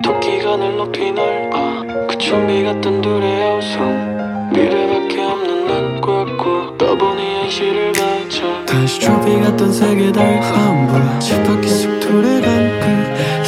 토끼가 늘 높이 날아 그 좀비 같던 둘의 여성 미래밖에 없는 난 꽉꽉 떠보니 현실을 맞아 다시 좀비 같던 세계 달 환불 쳇바퀴 속 돌아간 그